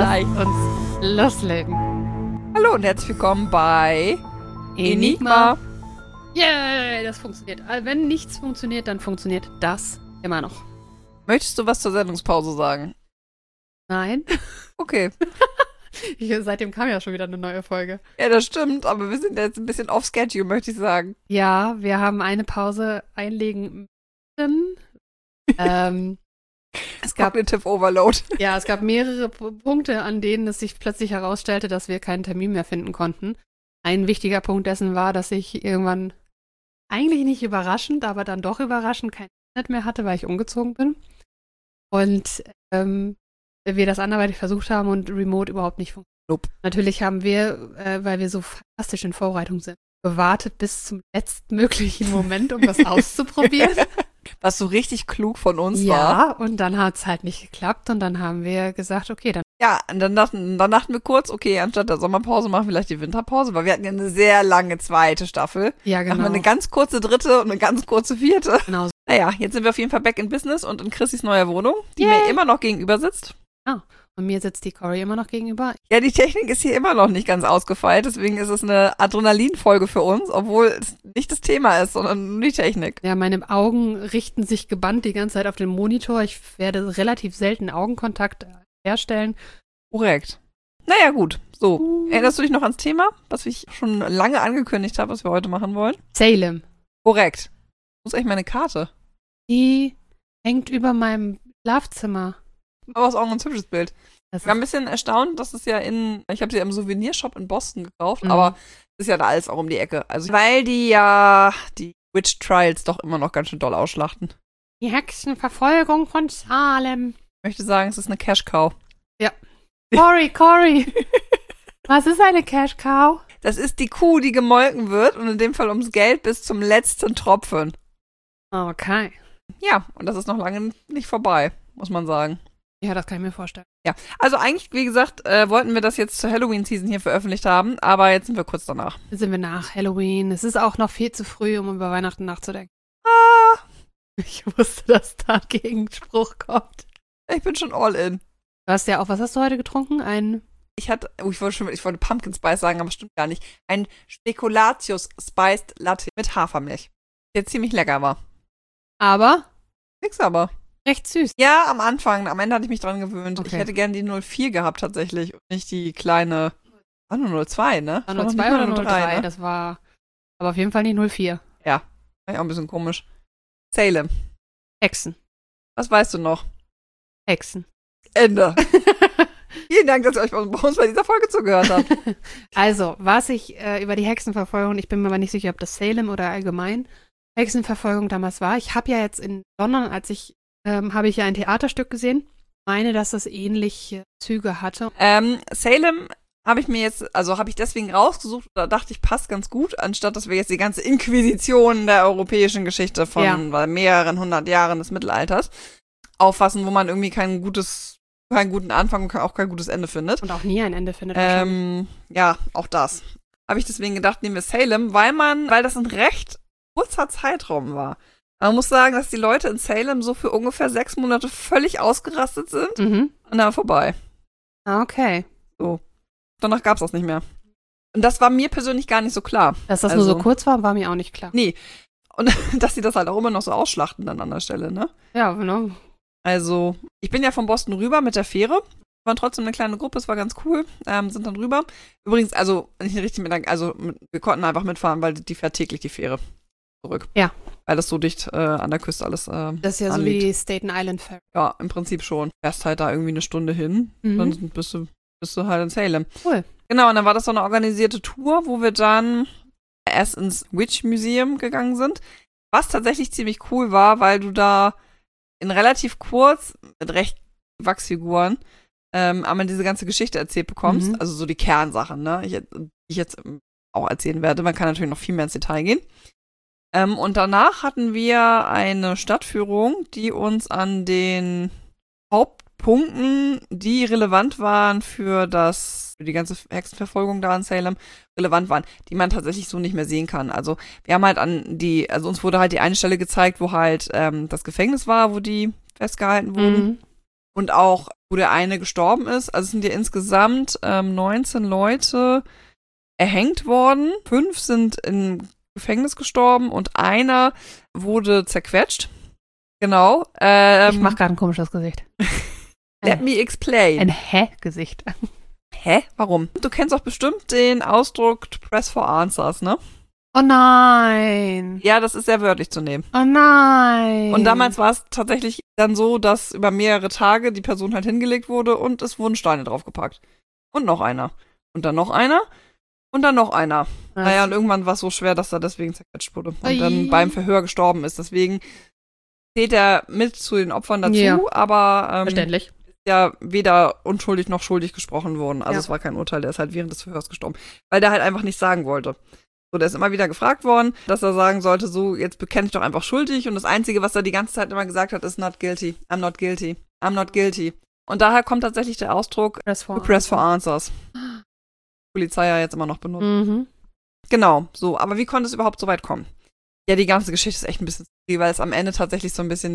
gleich uns loslegen. Hallo und herzlich willkommen bei Enigma. Yay, das funktioniert. Also wenn nichts funktioniert, dann funktioniert das immer noch. Möchtest du was zur Sendungspause sagen? Nein. Okay. Seitdem kam ja schon wieder eine neue Folge. Ja, das stimmt, aber wir sind jetzt ein bisschen off-schedule, möchte ich sagen. Ja, wir haben eine Pause einlegen müssen. Es gab Cognitive Overload. Ja, es gab mehrere Punkte, an denen es sich plötzlich herausstellte, dass wir keinen Termin mehr finden konnten. Ein wichtiger Punkt dessen war, dass ich irgendwann, eigentlich nicht überraschend, aber dann doch überraschend, kein Internet mehr hatte, weil ich umgezogen bin. Und wir das anderweitig versucht haben und remote überhaupt nicht funktioniert. Nope. Natürlich haben wir, weil wir so fantastisch in Vorbereitung sind, gewartet bis zum letztmöglichen Moment, um das auszuprobieren. Was so richtig klug von uns war. Ja, und dann hat es halt nicht geklappt und dann haben wir gesagt, okay, dann. Ja, und dann dachten wir kurz, okay, anstatt der Sommerpause machen wir vielleicht die Winterpause, weil wir hatten ja eine sehr lange zweite Staffel. Ja, genau. Machen wir eine ganz kurze dritte und eine ganz kurze vierte. Genau. Naja, jetzt sind wir auf jeden Fall back in Business und in Chrissys neuer Wohnung, die mir immer noch gegenüber sitzt. Ah, und mir sitzt die Cory immer noch gegenüber. Ja, die Technik ist hier immer noch nicht ganz ausgefeilt, deswegen ist es eine Adrenalin-Folge für uns, obwohl es nicht das Thema ist, sondern nur die Technik. Ja, meine Augen richten sich gebannt die ganze Zeit auf den Monitor. Ich werde relativ selten Augenkontakt herstellen. Korrekt. Naja, gut. So, erinnerst du dich noch ans Thema, was ich schon lange angekündigt habe, was wir heute machen wollen? Salem. Korrekt. Wo ist eigentlich meine Karte? Die hängt über meinem Schlafzimmer. Aber ist auch ein ganz hübsches Bild. Das Ich war ein bisschen erstaunt, dass es ja ich habe sie im Souvenirshop in Boston gekauft, aber es ist ja da alles auch um die Ecke. Also, weil die Witch Trials doch immer noch ganz schön doll ausschlachten. Die Hexenverfolgung von Salem. Ich möchte sagen, es ist eine Cash Cow. Ja. Cory. Was ist eine Cash Cow? Das ist die Kuh, die gemolken wird und in dem Fall ums Geld bis zum letzten Tropfen. Okay. Ja, und das ist noch lange nicht vorbei, muss man sagen. Ja, das kann ich mir vorstellen. Ja, also eigentlich, wie gesagt, wollten wir das jetzt zur Halloween-Season hier veröffentlicht haben, aber jetzt sind wir kurz danach. Jetzt sind wir nach Halloween. Es ist auch noch viel zu früh, um über Weihnachten nachzudenken. Ah, Ich wusste, dass da ein Gegenspruch kommt. ich bin schon all in. Du hast ja auch, was hast du heute getrunken? Ich wollte Pumpkin Spice sagen, aber stimmt gar nicht. Ein Spekulatius Spiced Latte mit Hafermilch. Der ziemlich lecker war. Aber Nix aber. recht süß. Ja, am Anfang. Am Ende hatte ich mich dran gewöhnt. Okay. Ich hätte gerne die 04 gehabt tatsächlich und nicht die kleine. War nur 02, ne? War Das 02 noch oder nicht mal 03? ne? Das war aber auf jeden Fall nicht 04. Ja, war ja auch ein bisschen komisch. Salem. Hexen. Was weißt du noch? Hexen. Ende. Vielen Dank, dass ihr euch bei uns bei dieser Folge zugehört habt. Also, was ich über die Hexenverfolgung, ich bin mir aber nicht sicher, ob das Salem oder allgemein Hexenverfolgung damals war. Ich habe ja jetzt in London, habe ich ja ein Theaterstück gesehen. Ich meine, dass das ähnliche Züge hatte. Salem habe ich deswegen rausgesucht, da dachte ich, passt ganz gut, anstatt dass wir jetzt die ganze Inquisition der europäischen Geschichte von mehreren hundert Jahren des Mittelalters auffassen, wo man irgendwie keinen guten Anfang und auch kein gutes Ende findet. Und auch nie ein Ende findet. Ja, auch das. Habe ich deswegen gedacht, nehmen wir Salem, weil das ein recht kurzer Zeitraum war. Man muss sagen, dass die Leute in Salem so für ungefähr 6 Monate völlig ausgerastet sind und dann vorbei. Okay. So. Danach gab's das nicht mehr. Und das war mir persönlich gar nicht so klar. Dass das nur so kurz war mir auch nicht klar. Nee. Und dass sie das halt auch immer noch so ausschlachten dann an der Stelle, ne? Ja, genau. Also, ich bin ja von Boston rüber mit der Fähre. Waren trotzdem eine kleine Gruppe, es war ganz cool. Sind dann rüber. Übrigens, wir konnten einfach mitfahren, weil die fährt täglich die Fähre zurück. Ja. Weil das so dicht an der Küste alles das ist ja anliegt. So wie Staten Island Ferry. Ja, im Prinzip schon. Fährst halt da irgendwie eine Stunde hin, dann bist du halt in Salem. Cool. Genau, und dann war das so eine organisierte Tour, wo wir dann erst ins Witch Museum gegangen sind. Was tatsächlich ziemlich cool war, weil du da in relativ kurz mit recht Wachsfiguren einmal diese ganze Geschichte erzählt bekommst. Also so die Kernsachen, ne? Die ich jetzt auch erzählen werde. Man kann natürlich noch viel mehr ins Detail gehen. Und danach hatten wir eine Stadtführung, die uns an den Hauptpunkten, die relevant waren für die ganze Hexenverfolgung da in Salem, relevant waren, die man tatsächlich so nicht mehr sehen kann. Also wir haben halt uns wurde halt die eine Stelle gezeigt, wo halt das Gefängnis war, wo die festgehalten wurden. Und auch, wo der eine gestorben ist. Also es sind ja insgesamt 19 Leute erhängt worden. 5 sind im Gefängnis gestorben und einer wurde zerquetscht. Genau. Ich mache gerade ein komisches Gesicht. Let me explain. Ein Hä-Gesicht. Hä? Warum? Du kennst doch bestimmt den Ausdruck to press for answers, ne? Oh nein. Ja, das ist sehr wörtlich zu nehmen. Oh nein. Und damals war es tatsächlich dann so, dass über mehrere Tage die Person halt hingelegt wurde und es wurden Steine draufgepackt. Und noch einer. Und dann noch einer. Und dann noch einer. Was? Naja, und irgendwann war es so schwer, dass er deswegen zerquetscht wurde. Und dann beim Verhör gestorben ist. Deswegen zählt er mit zu den Opfern dazu, Ja. aber Verständlich. ja weder unschuldig noch schuldig gesprochen worden. Also Ja. es war kein Urteil, der ist halt während des Verhörs gestorben. Weil der halt einfach nichts sagen wollte. So, der ist immer wieder gefragt worden, dass er sagen sollte, so, jetzt bekenne ich doch einfach schuldig. Und das Einzige, was er die ganze Zeit immer gesagt hat, ist not guilty, I'm not guilty, I'm not guilty. Und daher kommt tatsächlich der Ausdruck Press for press for answers. Polizei ja jetzt immer noch benutzt. Mhm. Genau, so. Aber wie konnte es überhaupt so weit kommen? Ja, die ganze Geschichte ist echt ein bisschen skurril, weil es am Ende tatsächlich so ein bisschen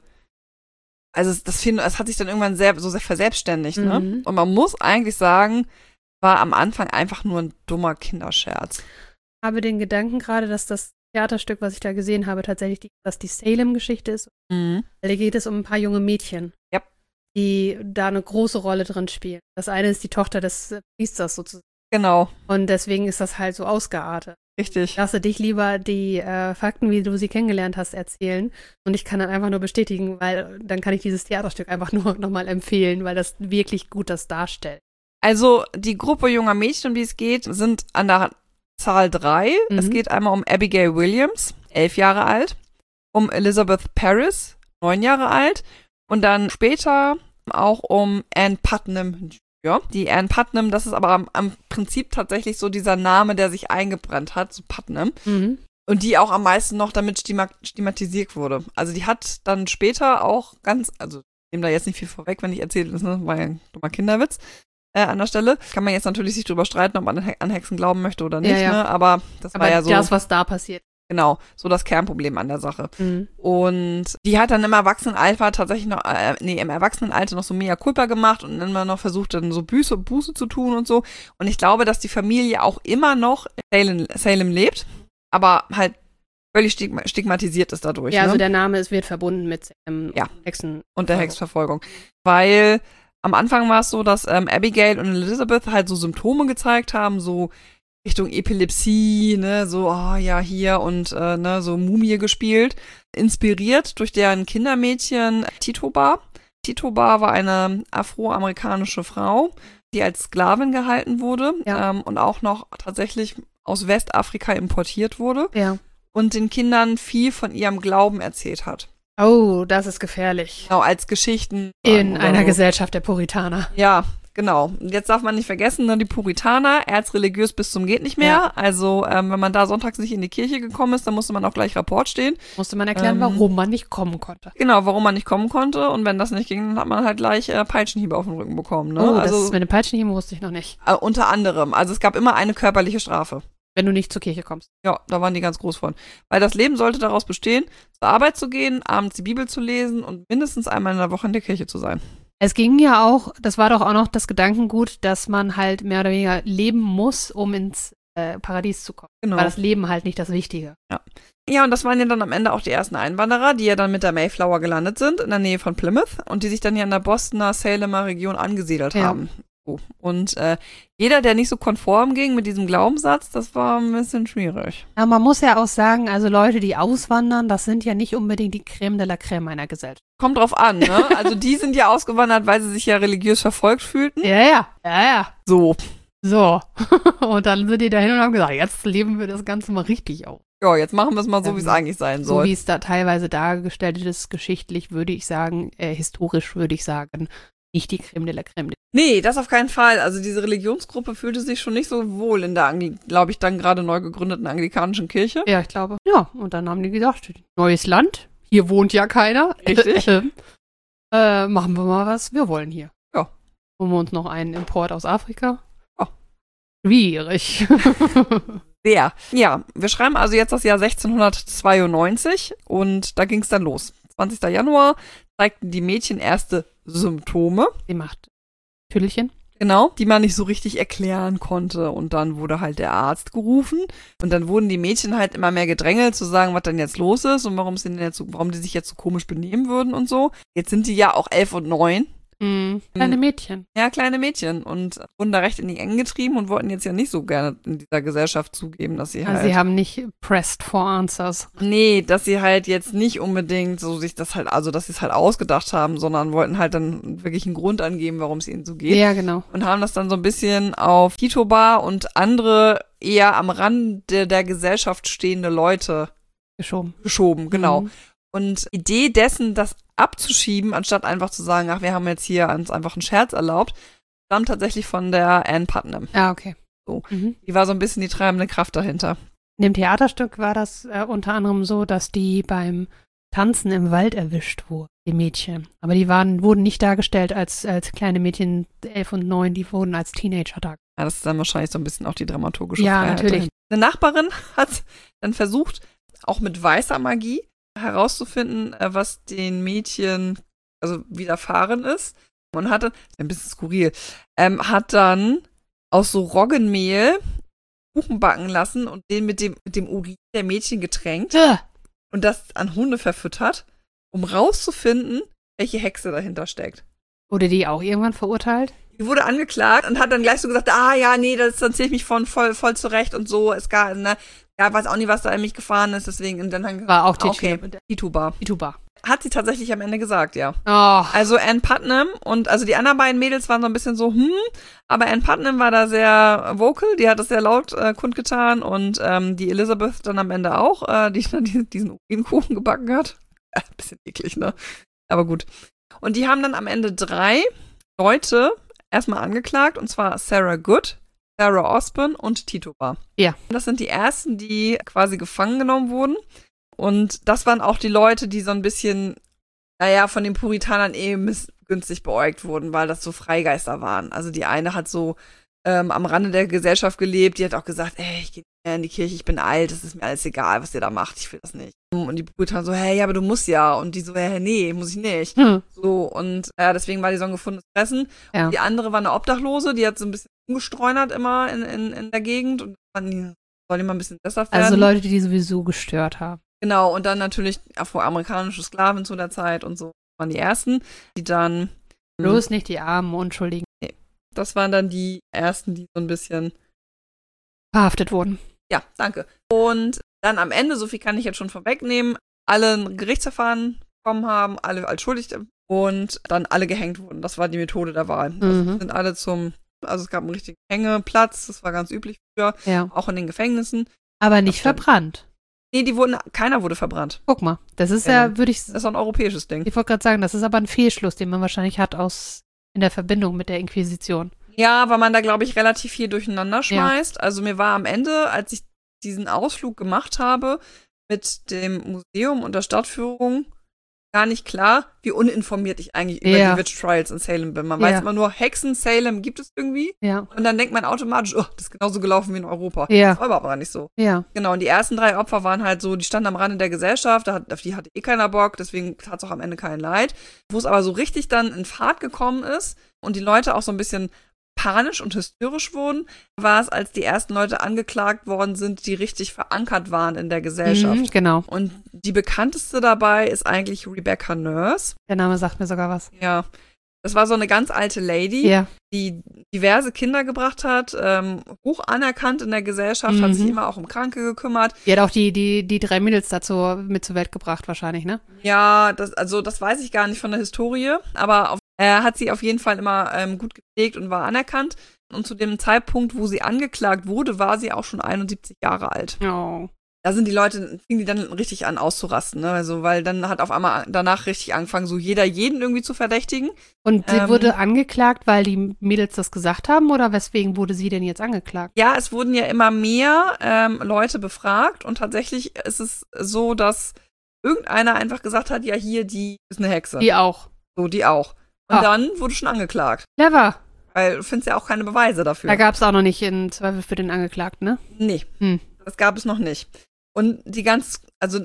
es hat sich dann irgendwann sehr verselbstständigt, ne? Mhm. Und man muss eigentlich sagen, war am Anfang einfach nur ein dummer Kinderscherz. Ich habe den Gedanken gerade, dass das Theaterstück, was ich da gesehen habe, tatsächlich die Salem-Geschichte ist. Mhm. Da geht es um ein paar junge Mädchen, Ja. die da eine große Rolle drin spielen. Das eine ist die Tochter des Priesters sozusagen. Genau, Und deswegen ist das halt so ausgeartet. richtig. Lasse dich lieber die Fakten, wie du sie kennengelernt hast, erzählen. Und ich kann dann einfach nur bestätigen, weil dann kann ich dieses Theaterstück einfach nur nochmal empfehlen, weil das wirklich gut das darstellt. Also die Gruppe junger Mädchen, um die es geht, sind an der Zahl 3. Mhm. Es geht einmal um Abigail Williams, 11 Jahre alt, um Elizabeth Paris, 9 Jahre alt und dann später auch um Ann Putnam. Ja, die Ann Putnam, das ist aber am Prinzip tatsächlich so dieser Name, der sich eingebrannt hat, so Putnam. Mhm. Und die auch am meisten noch damit stigmatisiert wurde. Also die hat dann später auch also ich nehme da jetzt nicht viel vorweg, wenn ich erzähle, das war ja ein dummer Kinderwitz an der Stelle. Kann man jetzt natürlich sich drüber streiten, ob man an Hexen glauben möchte oder nicht, Ja. ne? Aber das Aber war ja so, das, was da passiert. genau, so das Kernproblem an der Sache. Mhm. Und die hat dann im Erwachsenenalter tatsächlich noch, im Erwachsenenalter noch so mea culpa gemacht und immer noch versucht, dann so Buße zu tun und so. Und ich glaube, dass die Familie auch immer noch in Salem lebt, aber halt völlig stigmatisiert ist dadurch. Ja, ne? also der Name wird verbunden mit Ja. Hexen. Und der Hexverfolgung. Weil am Anfang war es so, dass Abigail und Elizabeth halt so Symptome gezeigt haben, so Richtung Epilepsie, ne, so, oh ja, hier und ne, so Mumie gespielt. Inspiriert durch deren Kindermädchen Tituba. Tituba war eine afroamerikanische Frau, die als Sklavin gehalten wurde und auch noch tatsächlich aus Westafrika importiert wurde Ja. und den Kindern viel von ihrem Glauben erzählt hat. Oh, das ist gefährlich. Genau, als Geschichten. In oder einer so. Gesellschaft der Puritaner. Ja, genau. Und jetzt darf man nicht vergessen, ne, die Puritaner, erzreligiös bis zum geht nicht mehr. Ja. Also, wenn man da sonntags nicht in die Kirche gekommen ist, dann musste man auch gleich Rapport stehen. Musste man erklären, warum man nicht kommen konnte. Genau, warum man nicht kommen konnte. Und wenn das nicht ging, dann hat man halt gleich Peitschenhiebe auf den Rücken bekommen. Ne? Oh, also, das mit dem Peitschenhieben wusste ich noch nicht. unter anderem. Also, es gab immer eine körperliche Strafe. Wenn du nicht zur Kirche kommst. Ja, da waren die ganz groß von. Weil das Leben sollte daraus bestehen, zur Arbeit zu gehen, abends die Bibel zu lesen und mindestens einmal in der Woche in der Kirche zu sein. Es ging ja auch, das war doch auch noch das Gedankengut, dass man halt mehr oder weniger leben muss, um ins Paradies zu kommen. Genau. War das Leben halt nicht das Wichtige. Ja, und das waren ja dann am Ende auch die ersten Einwanderer, die ja dann mit der Mayflower gelandet sind, in der Nähe von Plymouth und die sich dann ja in der Bostoner, Salemer Region angesiedelt haben. So. Und jeder, der nicht so konform ging mit diesem Glaubenssatz, das war ein bisschen schwierig. Ja, man muss ja auch sagen, also Leute, die auswandern, das sind ja nicht unbedingt die Crème de la Crème einer Gesellschaft. Kommt drauf an, ne? Also die sind ja ausgewandert, weil sie sich ja religiös verfolgt fühlten. Ja. So. So. Und dann sind die dahin und haben gesagt, jetzt leben wir das Ganze mal richtig auf. Ja, jetzt machen wir es mal so, wie es eigentlich sein So soll. wie es da teilweise dargestellt ist, geschichtlich würde ich sagen, historisch würde ich sagen, nicht die Crème de la Crème. Nee, das auf keinen Fall. Also diese Religionsgruppe fühlte sich schon nicht so wohl in der, glaube ich, dann gerade neu gegründeten anglikanischen Kirche. Ja, ich glaube. Ja, und dann haben die gesagt, neues Land, hier wohnt ja keiner. Richtig. Machen wir mal, was wir wollen hier. Ja. Holen wir uns noch einen Import aus Afrika. Ja. Schwierig. Sehr. Ja, wir schreiben also jetzt das Jahr 1692 und da ging es dann los. 20. Januar zeigten die Mädchen erste Symptome. Sie macht Tüdelchen. Genau, die man nicht so richtig erklären konnte. Und dann wurde halt der Arzt gerufen. Und dann wurden die Mädchen halt immer mehr gedrängelt, zu sagen, was denn jetzt los ist und warum die sich jetzt so komisch benehmen würden und so. Jetzt sind die ja auch 11 und 9. Kleine Mädchen. Ja, kleine Mädchen. Und wurden da recht in die Enge getrieben und wollten jetzt ja nicht so gerne in dieser Gesellschaft zugeben, dass sie halt... Also sie haben nicht pressed for answers. Nee, dass sie halt jetzt nicht unbedingt so sich das halt, also dass sie es halt ausgedacht haben, sondern wollten halt dann wirklich einen Grund angeben, warum es ihnen so geht. Ja, genau. Und haben das dann so ein bisschen auf Tito Bar und andere eher am Rande der Gesellschaft stehende Leute geschoben, genau. Mhm. Und Idee dessen, das abzuschieben, anstatt einfach zu sagen, ach, wir haben jetzt hier uns einfach einen Scherz erlaubt, stammt tatsächlich von der Ann Putnam. Ah, okay. So. Mhm. Die war so ein bisschen die treibende Kraft dahinter. In dem Theaterstück war das unter anderem so, dass die beim Tanzen im Wald erwischt wurden, die Mädchen. Aber die wurden nicht dargestellt als kleine Mädchen 11 und 9, die wurden als Teenager dargestellt. Ja, das ist dann wahrscheinlich so ein bisschen auch die dramaturgische Ja, Freiheit natürlich. dahinter. Eine Nachbarin hat dann versucht, auch mit weißer Magie herauszufinden, was den Mädchen widerfahren ist. Und hatte, ein bisschen skurril, hat dann aus so Roggenmehl Kuchen backen lassen und den mit dem Urin der Mädchen getränkt und das an Hunde verfüttert, um rauszufinden, welche Hexe dahinter steckt. Wurde die auch irgendwann verurteilt? Die wurde angeklagt und hat dann gleich so gesagt, ja, nee, dann zähle ich mich voll zurecht und so. Es gab, ne, ja, weiß auch nie, was da in mich gefahren ist, deswegen, und dann war auch Tito Bar. Hat sie tatsächlich am Ende gesagt, ja. Oh. Also Ann Putnam und also die anderen beiden Mädels waren so ein bisschen so, aber Ann Putnam war da sehr vocal, die hat das sehr laut kundgetan und die Elizabeth dann am Ende auch, die dann diesen Urinkuchen gebacken hat. Bisschen eklig, ne? Aber gut. Und die haben dann am Ende 3 Leute erstmal angeklagt, und zwar Sarah Good, Sarah Osborne und Tito Bar. Ja. Das sind die ersten, die quasi gefangen genommen wurden. Und das waren auch die Leute, die so ein bisschen, von den Puritanern missgünstig beäugt wurden, weil das so Freigeister waren. Also die eine hat so am Rande der Gesellschaft gelebt, die hat auch gesagt, ich gehe nicht mehr in die Kirche, ich bin alt, es ist mir alles egal, was ihr da macht, ich will das nicht. Und die Puritaner so, aber du musst ja. Und die so, nee, muss ich nicht. So, und deswegen war die so ein gefundenes Fressen. Ja. Die andere war eine Obdachlose, die hat so ein bisschen umgestreunert immer in der Gegend und soll die mal ein bisschen besser werden. Also Leute, die sowieso gestört haben. Genau, und dann natürlich afroamerikanische Sklaven zu der Zeit und so waren die ersten, die dann Bloß nicht die armen Unschuldigen. Nee, das waren dann die ersten, die so ein bisschen verhaftet wurden. Ja, danke. Und dann am Ende, so viel kann ich jetzt schon vorwegnehmen, alle ein Gerichtsverfahren bekommen haben, alle als schuldig und dann alle gehängt wurden. Das war die Methode der Wahl. Also sind alle es gab einen richtigen Hängeplatz, das war ganz üblich früher, auch in den Gefängnissen. Aber nicht verbrannt. Nee, keiner wurde verbrannt. Guck mal, das ist Das ist ein europäisches Ding. Ich wollte gerade sagen, das ist aber ein Fehlschluss, den man wahrscheinlich hat in der Verbindung mit der Inquisition. Ja, weil man da, glaube ich, relativ viel durcheinander schmeißt. Ja. Also mir war am Ende, als ich diesen Ausflug gemacht habe mit dem Museum und der Stadtführung, gar nicht klar, wie uninformiert ich eigentlich über die Witch Trials in Salem bin. Man weiß immer nur, Hexen, Salem gibt es irgendwie. Ja. Und dann denkt man automatisch, das ist genauso gelaufen wie in Europa. Ja. Das war aber nicht so. Ja. Genau, und die ersten 3 Opfer waren halt so, die standen am Rande der Gesellschaft, auf die hatte keiner Bock, deswegen tat es auch am Ende keinen Leid. Wo es aber so richtig dann in Fahrt gekommen ist und die Leute auch so ein bisschen panisch und hysterisch wurden, war es, als die ersten Leute angeklagt worden sind, die richtig verankert waren in der Gesellschaft. Genau. Und die bekannteste dabei ist eigentlich Rebecca Nurse. Der Name sagt mir sogar was. Ja. Das war so eine ganz alte Lady, die diverse Kinder gebracht hat, hoch anerkannt in der Gesellschaft, hat sich immer auch um Kranke gekümmert. Die hat auch die 3 Mädels dazu mit zur Welt gebracht wahrscheinlich, ne? Ja, das weiß ich gar nicht von der Historie, aber hat sie auf jeden Fall immer gut gepflegt und war anerkannt. Und zu dem Zeitpunkt, wo sie angeklagt wurde, war sie auch schon 71 Jahre alt. Oh. Da fingen die dann richtig an auszurasten, ne? Also, weil dann hat auf einmal danach richtig angefangen, so jeder jeden irgendwie zu verdächtigen. Und sie wurde angeklagt, weil die Mädels das gesagt haben, oder weswegen wurde sie denn jetzt angeklagt? Ja, es wurden ja immer mehr Leute befragt und tatsächlich ist es so, dass irgendeiner einfach gesagt hat, ja, hier, die ist eine Hexe. Die auch. So, die auch. Und dann wurde schon angeklagt. Clever. Weil du findest ja auch keine Beweise dafür. Da gab es auch noch nicht einen Zweifel für den Angeklagten, ne? Nee, das gab es noch nicht. Und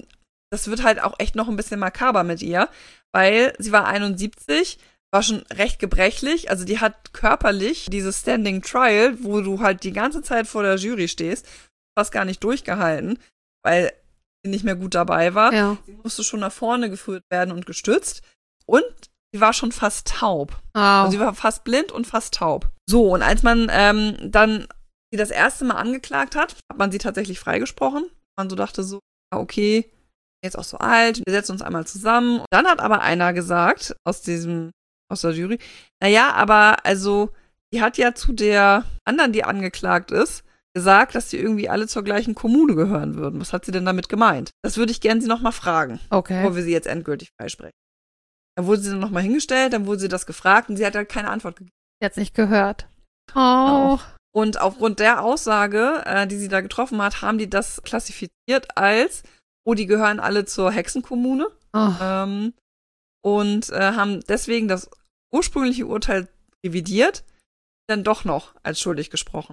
das wird halt auch echt noch ein bisschen makaber mit ihr, weil sie war 71, war schon recht gebrechlich, also die hat körperlich dieses Standing Trial, wo du halt die ganze Zeit vor der Jury stehst, fast gar nicht durchgehalten, weil sie nicht mehr gut dabei war. Ja. Sie musste schon nach vorne geführt werden und gestützt und sie war schon fast taub. Also sie war fast blind und fast taub. So, und als man dann sie das erste Mal angeklagt hat man sie tatsächlich freigesprochen. Man so dachte so, okay, jetzt auch so alt, wir setzen uns einmal zusammen. Und dann hat aber einer gesagt, aus der Jury, naja, aber also, die hat ja zu der anderen, die angeklagt ist, gesagt, dass die irgendwie alle zur gleichen Kommune gehören würden. Was hat sie denn damit gemeint? Das würde ich gerne sie nochmal fragen, bevor wir sie jetzt endgültig freisprechen. Dann wurde sie dann nochmal hingestellt, dann wurde sie das gefragt und sie hat halt keine Antwort gegeben. Sie hat es nicht gehört. Oh. Und aufgrund der Aussage, die sie da getroffen hat, haben die das klassifiziert als, die gehören alle zur Hexenkommune. Oh. Und haben deswegen das ursprüngliche Urteil revidiert, dann doch noch als schuldig gesprochen.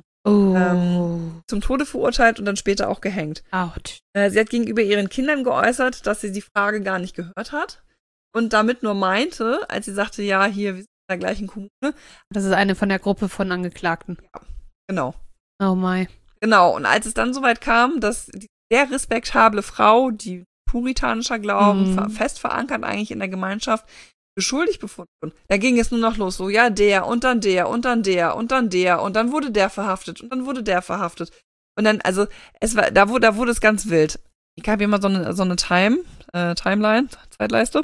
Zum Tode verurteilt und dann später auch gehängt. Autsch. Sie hat gegenüber ihren Kindern geäußert, dass sie die Frage gar nicht gehört hat und damit nur meinte, als sie sagte, ja, hier, wir sind in der gleichen Kommune. Das ist eine von der Gruppe von Angeklagten. Ja, genau. Oh my. Genau, und als es dann soweit kam, dass die sehr respektable Frau, die puritanischer Glauben, fest verankert eigentlich in der Gemeinschaft, beschuldigt befunden wurde. Da ging es nur noch los, so, ja, der und dann der und dann der und dann der und dann wurde der verhaftet und dann wurde der verhaftet. Und dann, also, da wurde es ganz wild. Ich habe immer so eine Timeline, Zeitleiste,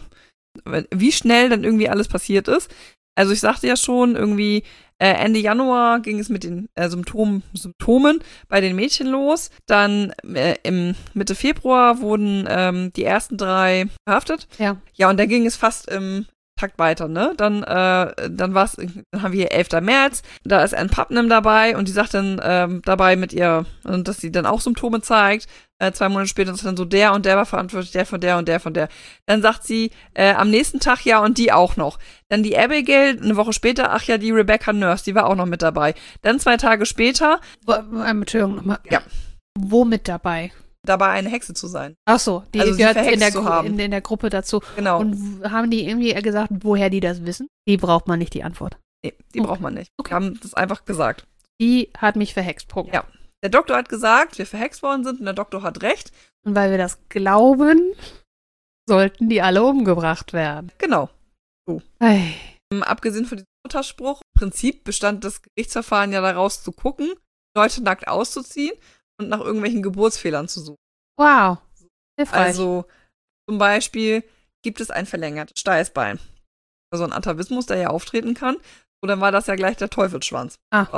wie schnell dann irgendwie alles passiert ist. Also ich sagte ja schon, irgendwie Ende Januar ging es mit den Symptomen bei den Mädchen los. Dann im Mitte Februar wurden die ersten 3 verhaftet. Ja. Ja, und da ging es fast im Takt weiter, ne? Dann haben wir hier 11. März, da ist Ann Putnam dabei und die sagt dann dabei mit ihr, dass sie dann auch Symptome zeigt. 2 Monate später ist dann so, der und der war verantwortlich, der von der und der von der. Dann sagt sie am nächsten Tag ja und die auch noch. Dann die Abigail, eine Woche später, ach ja, die Rebecca Nurse, die war auch noch mit dabei. Dann 2 Tage später. Entschuldigung nochmal. Ja. Wo mit dabei? Dabei eine Hexe zu sein. Ach so, die also gehört in der Gruppe dazu. Genau. Und haben die irgendwie gesagt, woher die das wissen? Die braucht man nicht, die Antwort. Nee, die braucht man nicht. Okay. Die haben das einfach gesagt. Die hat mich verhext, Punkt. Ja. Der Doktor hat gesagt, wir verhext worden sind und der Doktor hat recht. Und weil wir das glauben, sollten die alle umgebracht werden. Genau. So. Hey. Abgesehen von diesem Mutterspruch, im Prinzip bestand das Gerichtsverfahren ja daraus zu gucken, Leute nackt auszuziehen und nach irgendwelchen Geburtsfehlern zu suchen. Wow. Hilfreich. Also zum Beispiel gibt es ein verlängertes Steißbein. Also ein Atavismus, der ja auftreten kann. Und dann war das ja gleich der Teufelsschwanz.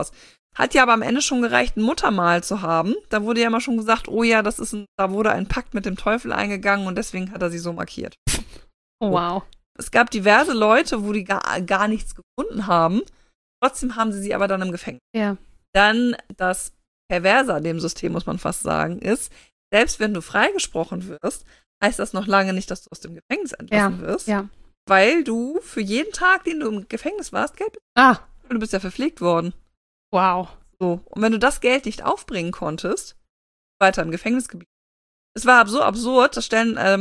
Hat ja aber am Ende schon gereicht, ein Muttermal zu haben. Da wurde ja immer schon gesagt, oh ja, da wurde ein Pakt mit dem Teufel eingegangen und deswegen hat er sie so markiert. Oh, wow. Es gab diverse Leute, wo die gar nichts gefunden haben. Trotzdem haben sie aber dann im Gefängnis. Ja. Dann das Perverse an dem System, muss man fast sagen, ist, selbst wenn du freigesprochen wirst, heißt das noch lange nicht, dass du aus dem Gefängnis entlassen wirst. Ja. Weil du für jeden Tag, den du im Gefängnis warst, Geld bezahlst. Du bist ja verpflegt worden. Wow. So. Und wenn du das Geld nicht aufbringen konntest, weiter im Gefängnis geblieben. Es war so absurd, das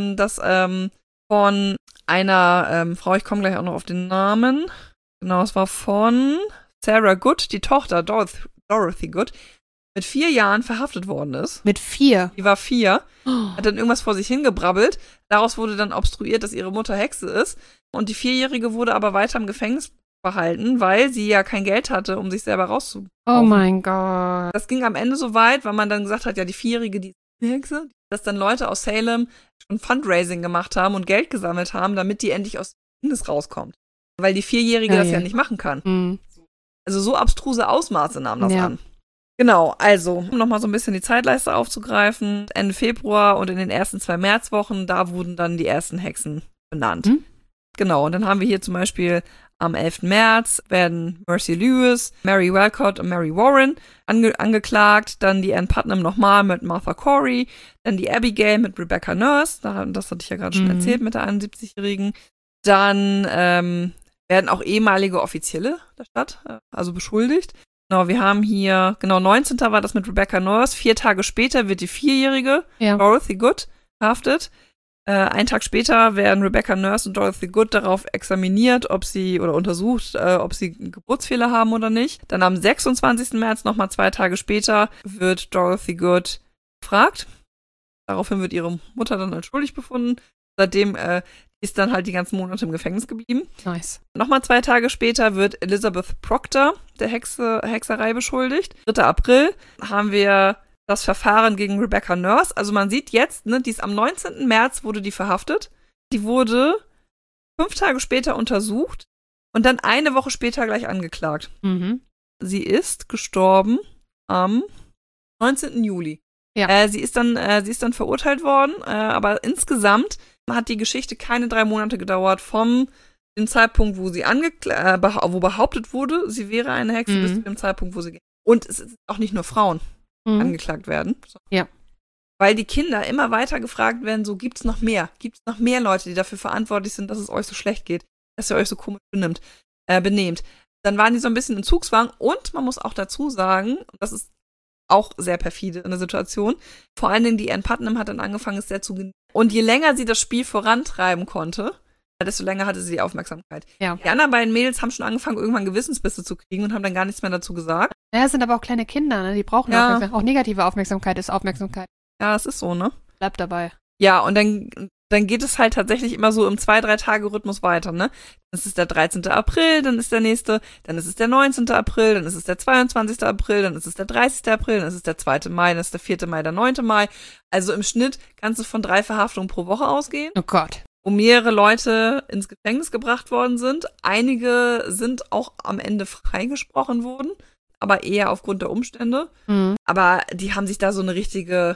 von einer Frau, ich komme gleich auch noch auf den Namen. Genau, es war von Sarah Good, die Tochter Dorothy Good, mit 4 Jahren verhaftet worden ist. Mit 4? Die war 4, hat dann irgendwas vor sich hingebrabbelt. Daraus wurde dann obstruiert, dass ihre Mutter Hexe ist. Und die 4-Jährige wurde aber weiter im Gefängnis behalten, weil sie ja kein Geld hatte, um sich selber rauszukaufen. Oh mein Gott. Das ging am Ende so weit, weil man dann gesagt hat, ja, die 4-Jährige, die ist eine Hexe, dass dann Leute aus Salem schon Fundraising gemacht haben und Geld gesammelt haben, damit die endlich aus dem Gefängnis rauskommt. Weil die 4-Jährige das ja nicht machen kann. Mhm. Also so abstruse Ausmaße nahm das an. Genau, also, um nochmal so ein bisschen die Zeitleiste aufzugreifen, Ende Februar und in den ersten 2 Märzwochen, da wurden dann die ersten Hexen benannt. Genau, und dann haben wir hier zum Beispiel am 11. März werden Mercy Lewis, Mary Walcott und Mary Warren angeklagt, dann die Ann Putnam nochmal mit Martha Corey, dann die Abigail mit Rebecca Nurse, das hatte ich ja gerade schon erzählt mit der 71-Jährigen. Dann werden auch ehemalige Offizielle der Stadt, also beschuldigt. Genau, wir haben hier, 19. war das mit Rebecca Nurse. 4 Tage später wird die 4-Jährige Dorothy Good verhaftet. Einen Tag später werden Rebecca Nurse und Dorothy Good darauf examiniert, untersucht, ob sie Geburtsfehler haben oder nicht. Dann am 26. März, nochmal 2 Tage später, wird Dorothy Good befragt. Daraufhin wird ihre Mutter dann als schuldig befunden. Seitdem ist dann halt die ganzen Monate im Gefängnis geblieben. Nice. Nochmal 2 Tage später wird Elizabeth Proctor der Hexerei beschuldigt. 3. April haben wir das Verfahren gegen Rebecca Nurse. Also man sieht jetzt, ne, die ist am 19. März wurde die verhaftet. Die wurde 5 Tage später untersucht und dann eine Woche später gleich angeklagt. Mhm. Sie ist gestorben am 19. Juli. Ja. Sie ist dann verurteilt worden, aber insgesamt hat die Geschichte keine 3 Monate gedauert vom dem Zeitpunkt, wo sie wo behauptet wurde, sie wäre eine Hexe, bis zu dem Zeitpunkt, wo sie und es sind auch nicht nur Frauen angeklagt werden. Ja. Weil die Kinder immer weiter gefragt werden, so gibt's noch mehr? Gibt's noch mehr Leute, die dafür verantwortlich sind, dass es euch so schlecht geht, dass ihr euch so komisch benehmt? Dann waren die so ein bisschen in Zugzwang und man muss auch dazu sagen, das ist auch sehr perfide in der Situation, vor allen Dingen die Ann Putnam hat dann angefangen, es sehr zu genießen. Und je länger sie das Spiel vorantreiben konnte, desto länger hatte sie die Aufmerksamkeit. Ja. Die anderen beiden Mädels haben schon angefangen, irgendwann Gewissensbisse zu kriegen und haben dann gar nichts mehr dazu gesagt. Ja, es sind aber auch kleine Kinder, ne? Die brauchen Aufmerksamkeit. Auch negative Aufmerksamkeit ist Aufmerksamkeit. Ja, es ist so, ne? Bleibt dabei. Ja, und dann geht es halt tatsächlich immer so im 2-3 Tage Rhythmus weiter, ne? Das ist der 13. April, dann ist der nächste, dann ist es der 19. April, dann ist es der 22. April, dann ist es der 30. April, dann ist es der 2. Mai, dann ist der 4. Mai, der 9. Mai. Also im Schnitt kannst du von 3 Verhaftungen pro Woche ausgehen. Oh Gott. Wo mehrere Leute ins Gefängnis gebracht worden sind. Einige sind auch am Ende freigesprochen worden, aber eher aufgrund der Umstände. Mhm. Aber die haben sich da so eine richtige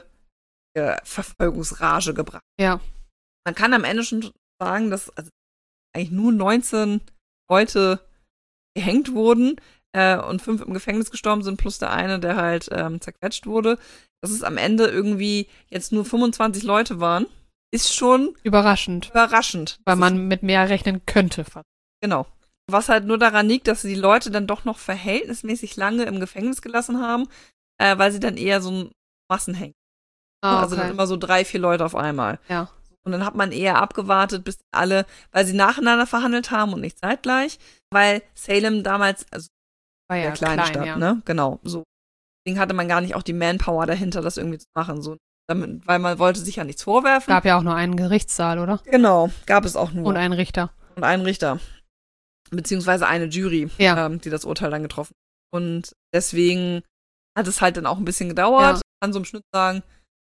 Verfolgungsrage gebracht. Ja. Man kann am Ende schon sagen, dass eigentlich nur 19 Leute gehängt wurden und 5 im Gefängnis gestorben sind, plus der eine, der halt zerquetscht wurde. Dass es am Ende irgendwie jetzt nur 25 Leute waren, ist schon Überraschend. Das Weil man mit mehr rechnen könnte. Genau. Was halt nur daran liegt, dass sie die Leute dann doch noch verhältnismäßig lange im Gefängnis gelassen haben, weil sie dann eher so ein Massenhängen. Ah, Also dann immer so 3-4 Leute auf einmal. Ja. Und dann hat man eher abgewartet, bis alle, weil sie nacheinander verhandelt haben und nicht zeitgleich, weil Salem damals, also war ja eine kleine Stadt, ja. ne? Genau, so. Deswegen hatte man gar nicht auch die Manpower dahinter, das irgendwie zu machen, so. Weil man wollte sich ja nichts vorwerfen. Gab ja auch nur einen Gerichtssaal, oder? Genau, gab es auch nur. Und einen Richter. Und einen Richter. Beziehungsweise eine Jury, die das Urteil dann getroffen hat. Und deswegen hat es halt dann auch ein bisschen gedauert. Ja. Kann so im Schnitt sagen,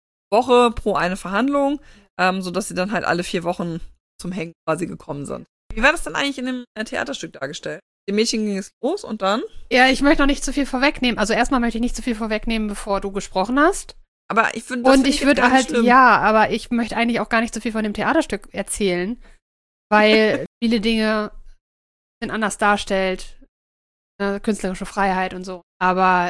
Woche pro eine Verhandlung, sodass sie dann halt alle 4 Wochen zum Hängen quasi gekommen sind. Wie war das denn eigentlich in dem Theaterstück dargestellt? Dem Mädchen ging es los und dann? Ja, ich möchte noch nicht zu viel vorwegnehmen. Also erstmal möchte ich nicht zu viel vorwegnehmen, bevor du gesprochen hast. Aber ich finde, Und ich würde halt, ja, aber ich möchte eigentlich auch gar nicht so viel von dem Theaterstück erzählen, weil viele Dinge sind anders darstellt, künstlerische Freiheit und so. Aber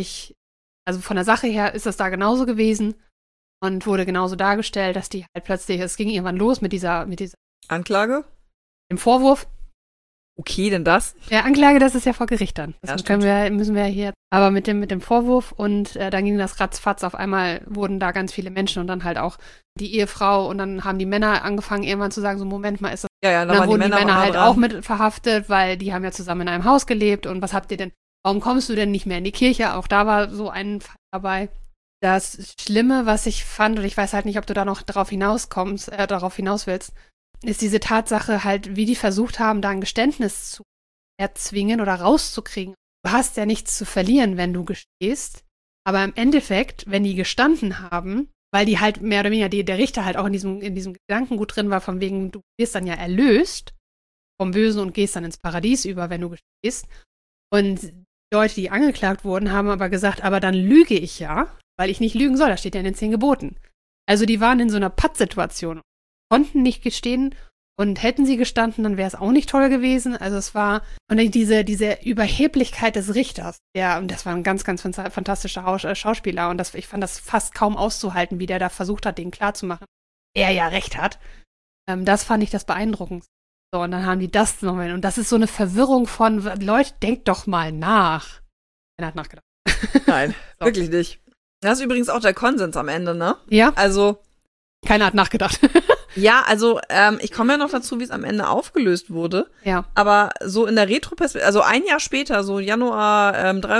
also von der Sache her ist das da genauso gewesen und wurde genauso dargestellt, dass die halt plötzlich, es ging irgendwann los mit dieser Anklage? Dem Vorwurf. Okay, denn das? Ja, Anklage, das ist ja vor Gericht dann. Das Ja, müssen wir hier. Aber mit dem Vorwurf und dann ging das ratzfatz. Auf einmal wurden da ganz viele Menschen und dann halt auch die Ehefrau und dann haben die Männer angefangen irgendwann zu sagen, so Moment mal, ist das. Ja, und dann wurden die Männer halt dran. auch mit verhaftet, weil die haben ja zusammen in einem Haus gelebt und was habt ihr denn, warum kommst du denn nicht mehr in die Kirche? Auch da war so ein Fall dabei. Das Schlimme, was ich fand, und ich weiß halt nicht, ob du da noch darauf hinaus willst, ist diese Tatsache halt, wie die versucht haben, da ein Geständnis zu erzwingen oder rauszukriegen. Du hast ja nichts zu verlieren, wenn du gestehst. Aber im Endeffekt, wenn die gestanden haben, weil die halt mehr oder weniger, der Richter halt auch in diesem Gedankengut drin war, von wegen, du wirst dann ja erlöst vom Bösen und gehst dann ins Paradies über, wenn du gestehst. Und die Leute, die angeklagt wurden, haben aber gesagt, aber dann lüge ich ja, weil ich nicht lügen soll. Das steht ja in den 10 Geboten. Also die waren in so einer Pattsituation, konnten nicht gestehen und hätten sie gestanden, dann wäre es auch nicht toll gewesen. Also es war, und diese Überheblichkeit des Richters, und das war ein ganz, ganz fantastischer Schauspieler und ich fand das fast kaum auszuhalten, wie der da versucht hat, denen klarzumachen, er ja recht hat. Das fand ich das beeindruckendste. So, und dann haben die das nochmal, und das ist so eine Verwirrung von, Leute, denkt doch mal nach. Er hat nachgedacht. Nein, So. wirklich nicht. Das ist übrigens auch der Konsens am Ende, ne? Ja, Also, keiner hat nachgedacht. Ja, also ich komme ja noch dazu, wie es am Ende aufgelöst wurde. Ja. Aber so in der Retro-Perspektive, also ein Jahr später, so Januar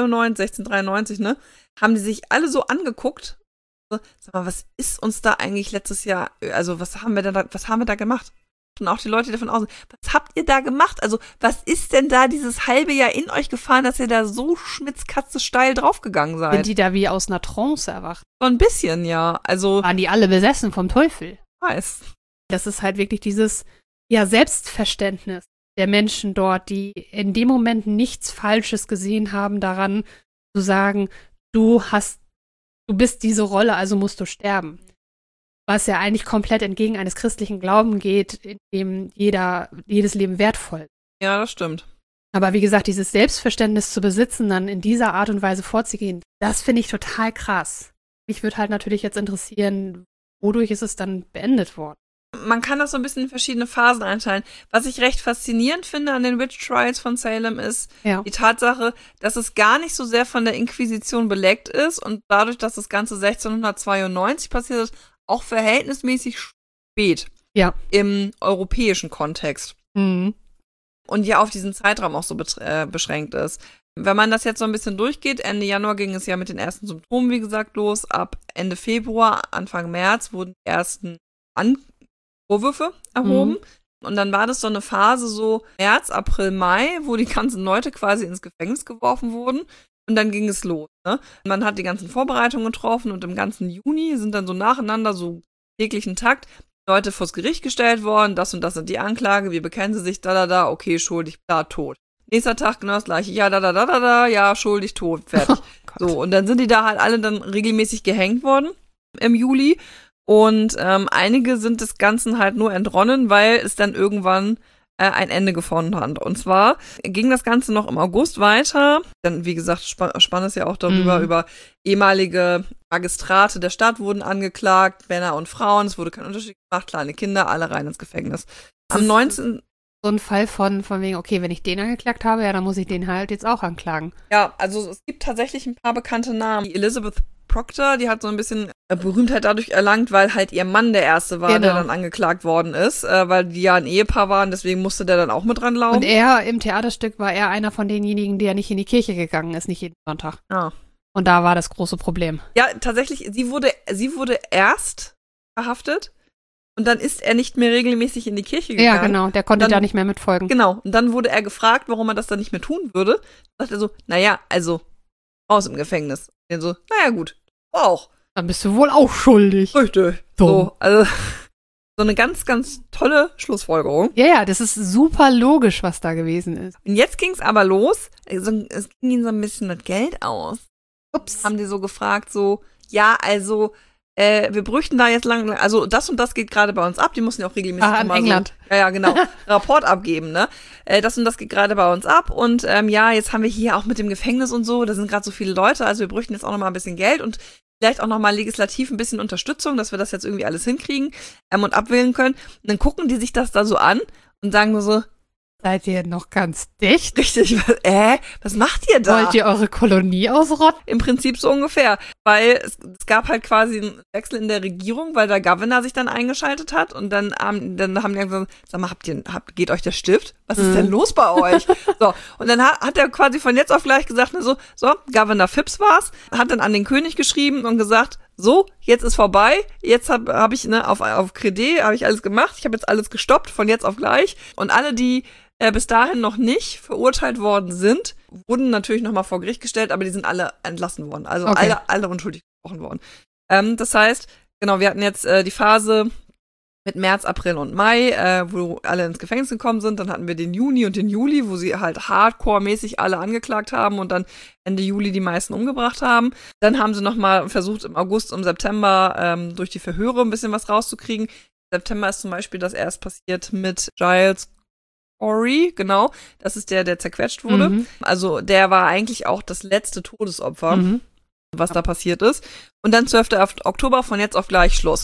1693, ne, haben die sich alle so angeguckt. So, sag mal, was ist uns da eigentlich letztes Jahr, also was haben wir da gemacht? Und auch die Leute, die davon aussehen, was habt ihr da gemacht? Also, was ist denn da dieses halbe Jahr in euch gefahren, dass ihr da so schmitzkatze steil draufgegangen seid? Sind die da wie aus einer Trance erwacht? So ein bisschen, ja. Also, Waren die alle besessen vom Teufel? weiß. Das ist halt wirklich dieses, ja, Selbstverständnis der Menschen dort, die in dem Moment nichts Falsches gesehen haben daran, zu sagen, du bist diese Rolle, also musst du sterben. Was ja eigentlich komplett entgegen eines christlichen Glaubens geht, in dem jedes Leben wertvoll ist. Ja, das stimmt. Aber wie gesagt, dieses Selbstverständnis zu besitzen, dann in dieser Art und Weise vorzugehen, das finde ich total krass. Mich würde halt natürlich jetzt interessieren, wodurch ist es dann beendet worden? Man kann das so ein bisschen in verschiedene Phasen einteilen. Was ich recht faszinierend finde an den Witch Trials von Salem ist die Tatsache, dass es gar nicht so sehr von der Inquisition belegt ist und dadurch, dass das Ganze 1692 passiert ist, auch verhältnismäßig spät im europäischen Kontext. Mhm. Und ja auf diesen Zeitraum auch so beschränkt ist. Wenn man das jetzt so ein bisschen durchgeht, Ende Januar ging es ja mit den ersten Symptomen, wie gesagt, los. Ab Ende Februar, Anfang März wurden die ersten Vorwürfe erhoben. Und dann war das so eine Phase so März, April, Mai, wo die ganzen Leute quasi ins Gefängnis geworfen wurden. Und dann ging es los. Ne? Man hat die ganzen Vorbereitungen getroffen und im ganzen Juni sind dann so nacheinander, so täglichen Takt, Leute vors Gericht gestellt worden, das und das sind die Anklage, wie bekennen sie sich, okay, schuldig, tot. Nächster Tag genau das gleiche, ja, ja, schuldig, tot, fertig. So, und dann sind die da halt alle dann regelmäßig gehängt worden im Juli. Und einige sind des Ganzen halt nur entronnen, weil es dann irgendwann ein Ende gefunden hat. Und zwar ging das Ganze noch im August weiter. Dann, wie gesagt, spann es ja auch darüber, über ehemalige Magistrate der Stadt wurden angeklagt, Männer und Frauen, es wurde kein Unterschied gemacht, kleine Kinder, alle rein ins Gefängnis. Am 19. So ein Fall von wegen, okay, wenn ich den angeklagt habe, ja, dann muss ich den halt jetzt auch anklagen. Ja, also es gibt tatsächlich ein paar bekannte Namen. Die Elizabeth Proctor, die hat so ein bisschen Berühmtheit dadurch erlangt, weil halt ihr Mann der Erste war, der dann angeklagt worden ist, weil die ja ein Ehepaar waren, deswegen musste der dann auch mit dran laufen. Und er, im Theaterstück, war er einer von denjenigen, der nicht in die Kirche gegangen ist, nicht jeden Sonntag. Ah. Und da war das große Problem. Ja, tatsächlich, sie wurde erst verhaftet und dann ist er nicht mehr regelmäßig in die Kirche gegangen. Ja, genau, der konnte da nicht mehr mitfolgen. Genau, und dann wurde er gefragt, warum er das dann nicht mehr tun würde. Da sagt er so, naja, also raus im Gefängnis. Und so, naja gut, auch. Dann bist du wohl auch schuldig. Richtig. So, also so eine ganz, ganz tolle Schlussfolgerung. Ja, das ist super logisch, was da gewesen ist. Und jetzt ging es aber los. Also, es ging ihnen so ein bisschen mit Geld aus. Ups. Haben die so gefragt, so, ja, also wir bräuchten da jetzt also das und das geht gerade bei uns ab. Die mussten ja auch regelmäßig an England. So, ja, genau, Rapport abgeben, ne? Das und das geht gerade bei uns ab. Und ja, jetzt haben wir hier auch mit dem Gefängnis und so, da sind gerade so viele Leute, also wir bräuchten jetzt auch noch mal ein bisschen Geld und vielleicht auch noch mal legislativ ein bisschen Unterstützung, dass wir das jetzt irgendwie alles hinkriegen und abwählen können. Und dann gucken die sich das da so an und sagen nur so, seid ihr noch ganz dicht? Richtig, was macht ihr da? Wollt ihr eure Kolonie ausrotten? Im Prinzip so ungefähr, weil es gab halt quasi einen Wechsel in der Regierung, weil der Governor sich dann eingeschaltet hat und dann haben die gesagt, sag mal, geht euch der Stift? Was ist denn los bei euch? So, und dann hat er quasi von jetzt auf gleich gesagt, so, Governor Phipps war's, hat dann an den König geschrieben und gesagt, so, jetzt ist vorbei, jetzt hab ich, auf Kredit habe ich alles gemacht, ich habe jetzt alles gestoppt, von jetzt auf gleich. Und alle, die bis dahin noch nicht verurteilt worden sind, wurden natürlich nochmal vor Gericht gestellt, aber die sind alle entlassen worden. Also alle unschuldig gesprochen worden. Das heißt, genau, wir hatten jetzt die Phase mit März, April und Mai, wo alle ins Gefängnis gekommen sind. Dann hatten wir den Juni und den Juli, wo sie halt hardcore-mäßig alle angeklagt haben und dann Ende Juli die meisten umgebracht haben. Dann haben sie nochmal versucht, im August und September durch die Verhöre ein bisschen was rauszukriegen. Im September ist zum Beispiel das erst passiert mit Giles Corey, genau. Das ist der zerquetscht wurde. Mhm. Also der war eigentlich auch das letzte Todesopfer, was da passiert ist. Und dann 12. Oktober, von jetzt auf gleich Schluss.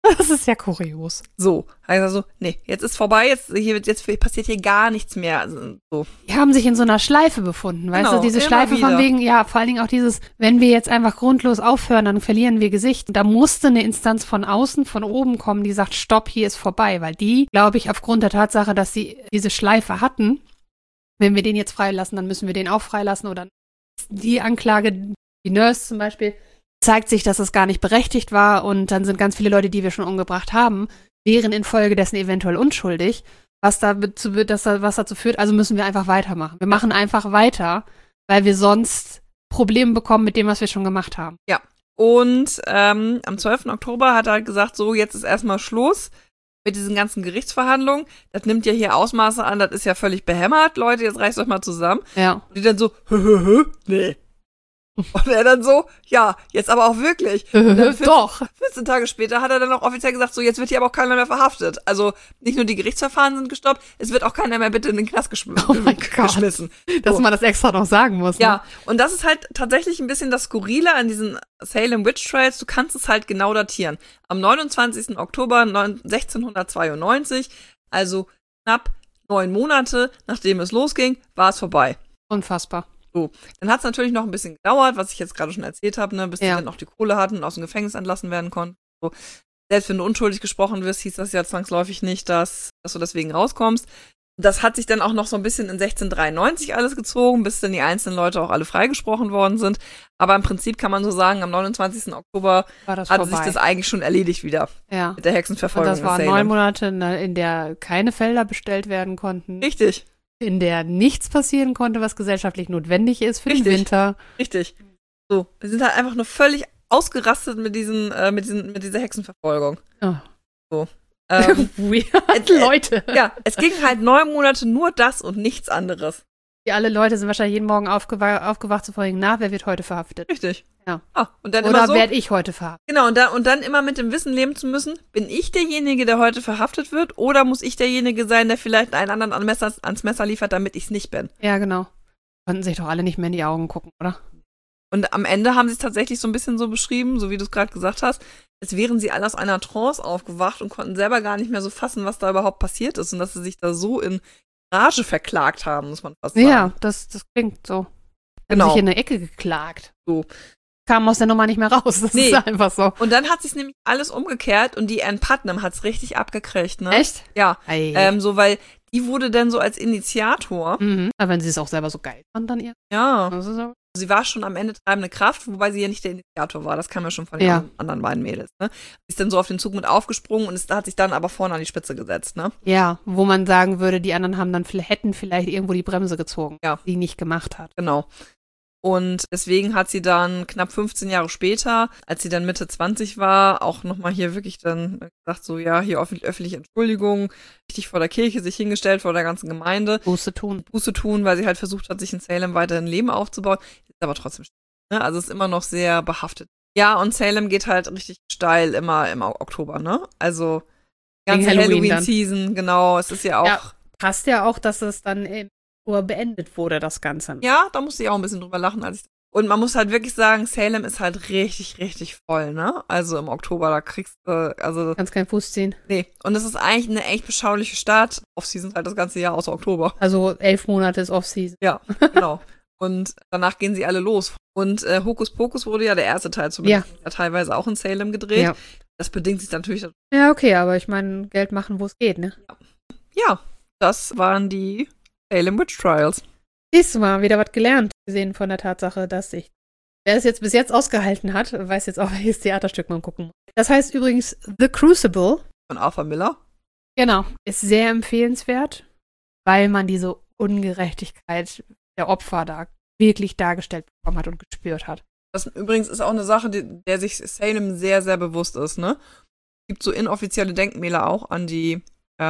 Das ist ja kurios. So, also nee, jetzt ist vorbei, jetzt passiert hier gar nichts mehr. Also, so. Die haben sich in so einer Schleife befunden, weißt Genau, du, diese immer Schleife von wieder. wegen, ja, vor allen Dingen auch dieses, wenn wir jetzt einfach grundlos aufhören, dann verlieren wir Gesicht. Da musste eine Instanz von außen, von oben kommen, die sagt, stopp, hier ist vorbei, weil die, glaube ich, aufgrund der Tatsache, dass sie diese Schleife hatten, wenn wir den jetzt freilassen, dann müssen wir den auch freilassen oder die Anklage, die Nurse zum Beispiel, zeigt sich, dass es gar nicht berechtigt war und dann sind ganz viele Leute, die wir schon umgebracht haben, wären infolgedessen eventuell unschuldig, was dazu führt, also müssen wir einfach weitermachen. Wir machen einfach weiter, weil wir sonst Probleme bekommen mit dem, was wir schon gemacht haben. Ja, und am 12. Oktober hat er halt gesagt, so, jetzt ist erstmal Schluss mit diesen ganzen Gerichtsverhandlungen. Das nimmt ja hier Ausmaße an, das ist ja völlig behämmert. Leute, jetzt reißt euch mal zusammen. Ja. Und die dann so, nee. Und er dann so, ja, jetzt aber auch wirklich. Und dann Doch. 14 Tage später hat er dann auch offiziell gesagt, so, jetzt wird hier aber auch keiner mehr verhaftet. Also nicht nur die Gerichtsverfahren sind gestoppt, es wird auch keiner mehr bitte in den Knast Oh mein Gott. geschmissen. Dass man das extra noch sagen muss. Ne? Ja, und das ist halt tatsächlich ein bisschen das Skurrile an diesen Salem Witch Trials. Du kannst es halt genau datieren. Am 29. Oktober 1692, also knapp 9 Monate, nachdem es losging, war es vorbei. Unfassbar. So, dann hat es natürlich noch ein bisschen gedauert, was ich jetzt gerade schon erzählt habe, ne, bis die dann auch die Kohle hatten und aus dem Gefängnis entlassen werden konnten. So, selbst wenn du unschuldig gesprochen wirst, hieß das ja zwangsläufig nicht, dass du deswegen rauskommst. Das hat sich dann auch noch so ein bisschen in 1693 alles gezogen, bis dann die einzelnen Leute auch alle freigesprochen worden sind. Aber im Prinzip kann man so sagen, am 29. Oktober hatte sich das eigentlich schon erledigt wieder. Ja. Mit der Hexenverfolgung. Und das waren 9 Monate, in der keine Felder bestellt werden konnten. Richtig. In der nichts passieren konnte, was gesellschaftlich notwendig ist für den Winter. Richtig. So, wir sind halt einfach nur völlig ausgerastet mit dieser Hexenverfolgung. Oh. So. Weird, Leute. Ja, es ging halt 9 Monate nur das und nichts anderes. Die alle Leute sind wahrscheinlich jeden Morgen aufgewacht zu fragen, wer wird heute verhaftet? Richtig. Ja. Und dann Oder immer so, werde ich heute verhaftet? Genau, und dann immer mit dem Wissen leben zu müssen, bin ich derjenige, der heute verhaftet wird, oder muss ich derjenige sein, der vielleicht einen anderen ans Messer liefert, damit ich es nicht bin? Ja, genau. Konnten sich doch alle nicht mehr in die Augen gucken, oder? Und am Ende haben sie es tatsächlich so ein bisschen so beschrieben, so wie du es gerade gesagt hast, als wären sie alle aus einer Trance aufgewacht und konnten selber gar nicht mehr so fassen, was da überhaupt passiert ist und dass sie sich da so in Rage verklagt haben, muss man fast sagen. Ja, das klingt so. Haben sich in eine Ecke geklagt. So. Kam aus der Nummer nicht mehr raus. Das ist einfach so. Und dann hat sich nämlich alles umgekehrt und die Ann Putnam hat es richtig abgekriegt, ne? Echt? Ja. So, weil die wurde dann so als Initiator. Mhm. Aber wenn sie es auch selber so geil fand, dann ihr. Ja. Das ist so. Sie war schon am Ende treibende Kraft, wobei sie ja nicht der Initiator war. Das kam ja schon von den anderen beiden Mädels, ne? Sie ist dann so auf den Zug mit aufgesprungen und hat sich dann aber vorne an die Spitze gesetzt, ne? Ja, wo man sagen würde, die anderen hätten vielleicht irgendwo die Bremse gezogen, die nicht gemacht hat. Genau. Und deswegen hat sie dann knapp 15 Jahre später, als sie dann Mitte 20 war, auch nochmal hier wirklich dann gesagt, so, ja, hier öffentliche Entschuldigung, richtig vor der Kirche sich hingestellt, vor der ganzen Gemeinde. Buße tun, weil sie halt versucht hat, sich in Salem weiterhin Leben aufzubauen. Ist aber trotzdem, ne? Also ist immer noch sehr behaftet. Ja, und Salem geht halt richtig steil immer im Oktober, ne? Also ganze Halloween-Season, genau. Es ist ja auch. Ja, passt ja auch, dass es dann beendet wurde, das Ganze. Ja, da musste ich auch ein bisschen drüber lachen. Und man muss halt wirklich sagen, Salem ist halt richtig, richtig voll, ne? Also im Oktober, da kriegst du, Du kannst keinen Fuß ziehen. Nee, und es ist eigentlich eine echt beschauliche Stadt. Off-Season halt das ganze Jahr außer Oktober. Also 11 Monate ist Off-Season. Ja, genau. Und danach gehen sie alle los. Und Hokus Pokus wurde ja der erste Teil zumindest teilweise auch in Salem gedreht. Ja. Das bedingt sich natürlich. Ja, okay, aber ich meine, Geld machen, wo es geht, ne? Ja, das waren die Salem Witch Trials. Siehst du mal, wieder was gelernt, gesehen von der Tatsache, dass wer es jetzt bis jetzt ausgehalten hat, weiß jetzt auch, welches Theaterstück man gucken muss. Das heißt übrigens The Crucible. Von Arthur Miller. Genau. Ist sehr empfehlenswert, weil man diese Ungerechtigkeit der Opfer da wirklich dargestellt bekommen hat und gespürt hat. Das übrigens ist auch eine Sache, der sich Salem sehr, sehr bewusst ist, ne? Es gibt so inoffizielle Denkmäler auch an die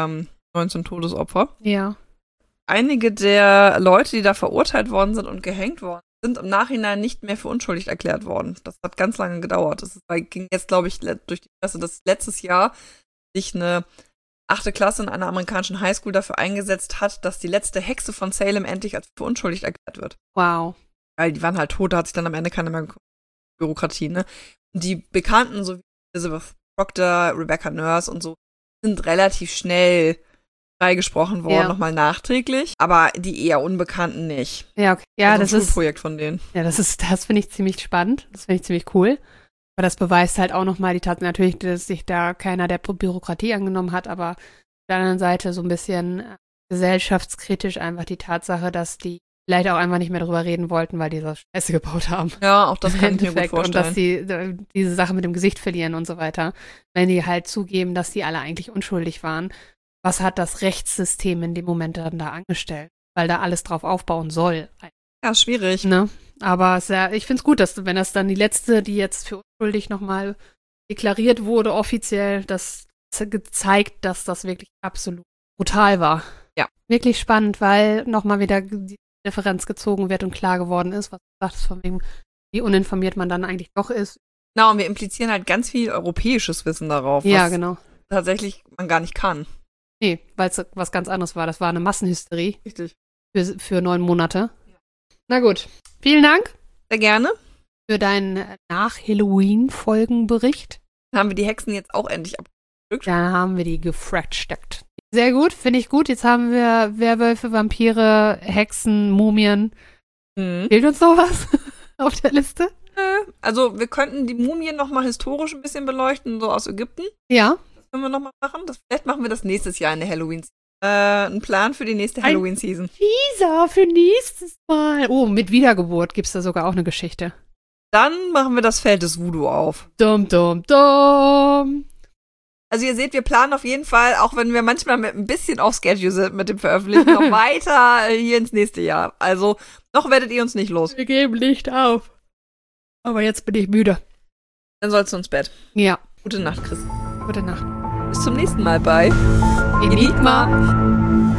19 Todesopfer. Ja. Einige der Leute, die da verurteilt worden sind und gehängt worden, sind im Nachhinein nicht mehr für unschuldig erklärt worden. Das hat ganz lange gedauert. Das ging jetzt, glaube ich, durch die Presse, dass letztes Jahr sich eine 8. Klasse in einer amerikanischen Highschool dafür eingesetzt hat, dass die letzte Hexe von Salem endlich als für unschuldig erklärt wird. Wow. Weil die waren halt tot, da hat sich dann am Ende keine mehr Bürokratie, ne? Und die Bekannten, so wie Elizabeth Proctor, Rebecca Nurse und so sind relativ schnell freigesprochen worden, nochmal nachträglich, aber die eher Unbekannten nicht. Ja, okay. Ja, also das ein ist Schulprojekt von denen. Ja, das finde ich ziemlich spannend. Das finde ich ziemlich cool. Aber das beweist halt auch nochmal die Tatsache, natürlich, dass sich da keiner der Bürokratie angenommen hat, aber auf der anderen Seite so ein bisschen gesellschaftskritisch einfach die Tatsache, dass die vielleicht auch einfach nicht mehr darüber reden wollten, weil die so Scheiße gebaut haben. Ja, auch das kann ich mir gut vorstellen. Und dass die diese Sache mit dem Gesicht verlieren und so weiter. Wenn die halt zugeben, dass die alle eigentlich unschuldig waren, was hat das Rechtssystem in dem Moment dann da angestellt? Weil da alles drauf aufbauen soll. Ja, schwierig. Ne? Aber ich finde es gut, dass wenn das dann die letzte, die jetzt für unschuldig nochmal deklariert wurde, offiziell, das gezeigt, dass das wirklich absolut brutal war. Ja. Wirklich spannend, weil nochmal wieder die Differenz gezogen wird und klar geworden ist, was du sagst, von wem, wie uninformiert man dann eigentlich doch ist. Na, und wir implizieren halt ganz viel europäisches Wissen darauf, Ja, was genau. tatsächlich man gar nicht kann. Nee, weil es was ganz anderes war. Das war eine Massenhysterie. Richtig. Für 9 Monate. Ja. Na gut. Vielen Dank. Sehr gerne. Für deinen Nach-Halloween-Folgenbericht. Dann haben wir die Hexen jetzt auch endlich abgedrückt. Dann haben wir die gefracktsteckt. Sehr gut, finde ich gut. Jetzt haben wir Werwölfe, Vampire, Hexen, Mumien. Fehlt uns noch was auf der Liste? Also wir könnten die Mumien noch mal historisch ein bisschen beleuchten, so aus Ägypten. Ja. Das können wir noch mal machen. Vielleicht machen wir das nächstes Jahr in der Halloween-Season. Ein Plan für die nächste Halloween-Season. Teaser für nächstes Mal. Oh, mit Wiedergeburt gibt es da sogar auch eine Geschichte. Dann machen wir das Feld des Voodoo auf. Dum, dum, dum. Also ihr seht, wir planen auf jeden Fall, auch wenn wir manchmal mit ein bisschen auf Schedule sind mit dem Veröffentlichen, noch weiter hier ins nächste Jahr. Also noch werdet ihr uns nicht los. Wir geben nicht auf. Aber jetzt bin ich müde. Dann sollst du ins Bett. Ja. Gute Nacht, Chris. Gute Nacht. Bis zum nächsten Mal bei Enigma.